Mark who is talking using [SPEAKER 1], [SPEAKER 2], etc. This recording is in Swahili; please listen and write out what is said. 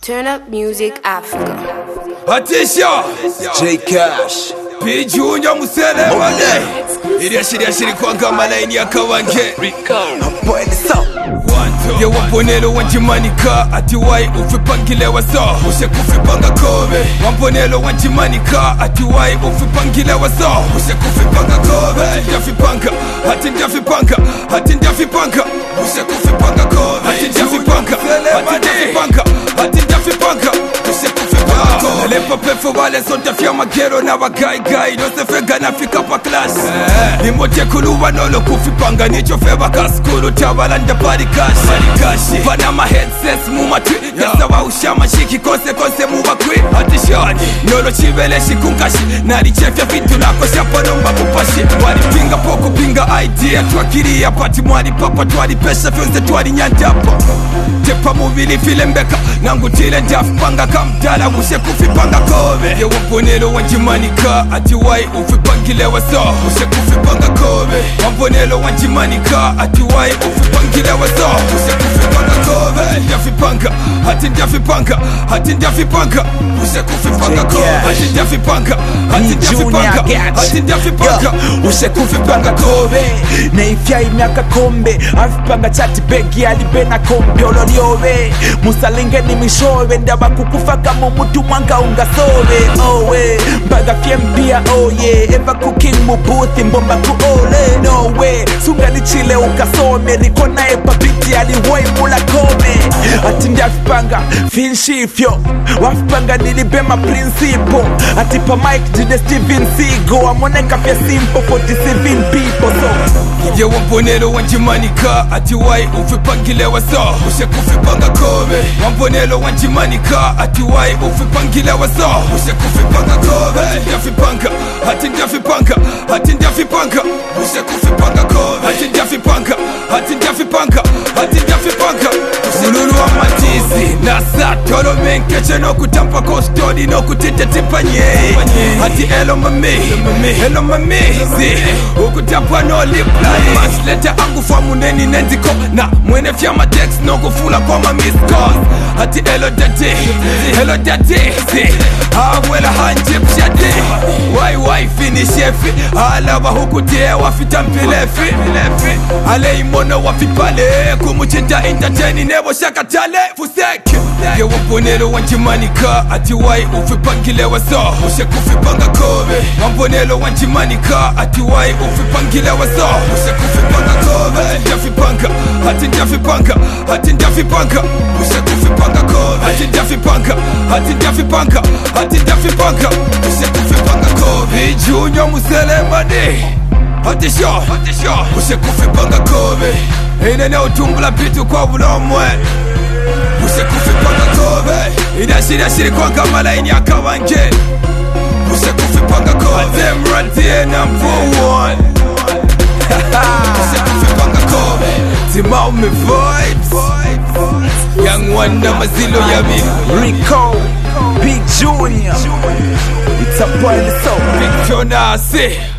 [SPEAKER 1] Turn Up Music Africa.
[SPEAKER 2] Attention!
[SPEAKER 3] J Cash
[SPEAKER 2] P Junior Musele Mane Iriashiri kwa ngama laini ya kawange
[SPEAKER 3] Boy this up
[SPEAKER 2] Ye wamponelo wanjimanika ati wai ufipangile waso Use kufipanga kobe Wamponelo wanjimanika ati wai ufipangile waso Use kufipanga kobe Hati ndafipanga Use kufipanga kobe Hati ndafipanga Use kufipanga kobe Nalepa pefo wale sonta fia magero na wagai Nosefega na fika pa class Nimote kuluwa nolo kufipanga Nicho feba kaskulu tabalanda pari kashi Panama headsets mumatwi Yasa wa ushama shiki konse mubakwi Atishani Nolo chibele shikunkashi Nari chefya vitu nako shaponomba mupashi Wali pinga poko pinga idea Twakiria pati mwari papa Twari pesha fyonze twari nyandapo Tepa mubili file mbeka Nangu tile ndafipanga kamdala Ushe kufipanga kobe Ye wamponelo wanjimanika Ati wai ufipangile waso Ushe kufipanga kobe Wamponelo wanjimanika Ati wai ufipangile waso Ushe kufipanga kobe Hati ndafipanga Ushe kufipanga kobe Hati ndafipanga
[SPEAKER 3] Ushe kufipanga kobe Neifya imyaka kombe Afipanga chati begi alibena kombe Ololiowe Musalinge ni mishowe Ndaba kukufaka mumutu mwanga ungasowe Owe Mbaga fiembia oye Eva cooking mubuthi mbomba kuole No way Sunga ni chile ukasome Rikona epa biti aliwoi mula kome Ati ndafipanga Finshifyo Wafipanga nilibema principo Ati pa Mike jide Steven Seagal Amoneka fya simple 47 people so
[SPEAKER 2] Ye wamponelo wanjimanika Ati wai ufipangile waso Ushe kufipanga kobe Wamponelo wanjimanika Ati wai ufipangile waso Ushe kufipanga kobe Hati ndafipanga Ushe kufipanga kobe Hati ndafipanga Ululu wa matizi Nasa tolo menkeche no kutampa kostodi no kutite tipanye Hati elo mami Zi ukutapwa no lip line Maslete angu famu neni nendiko Na mwene fya matex no kufula kwa ma miss calls Hati elo dati Zi hawela hanjip shadi Wai finishefi Alaba hukutie wafitampilefi Ale imono wafipale Kumuchinta entertaini nebo shakatale Fuseki Ye wamponelo wanjimanika Ati wai ufipangile waso Ushe kufipanga kobe Wamponelo wanjimanika Ati wai ufipangile waso Ushe kufipanga kobe Hati ndafipanga Ushe kufipanga kobe Hati ndafipanga Ushe kufipanga kobe Junior Musele Mane Attention Ushe kufipanga kobe Inene utumbula pitu kwa bulomwe Ushe kufipanga kobe Idashiri kwa ngama laini ya kawange Ushe kufipanga kobe Them radie number one Ushe kufipanga kobe Timao me vibes Young one na mazilo ya mi
[SPEAKER 3] Rico Big Junior It's a boy in the soul
[SPEAKER 2] Big Jonasi